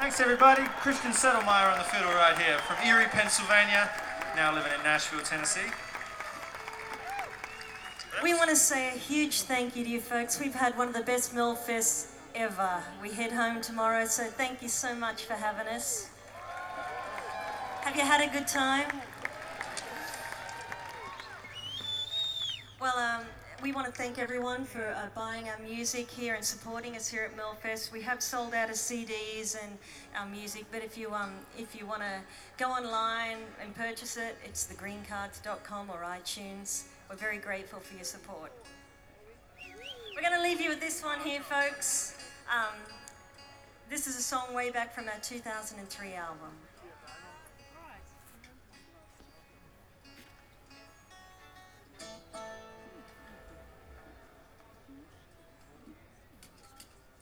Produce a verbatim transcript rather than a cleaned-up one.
Thanks everybody. Christian Settlemeyer on the fiddle right here from Erie, Pennsylvania, now living in Nashville, Tennessee. We want to say a huge thank you to you folks. We've had one of the best Millfests ever. We head home tomorrow, so thank you so much for having us. Have you had a good time? Well, um, we want to thank everyone for uh, buying our music here and supporting us here at Millfest. We have sold out of C Ds and our music, but if you um, if you want to go online and purchase it, it's the green cards dot com or iTunes. We're very grateful for your support. We're going to leave you with this one here, folks. Um, this is a song way back from our two thousand three album.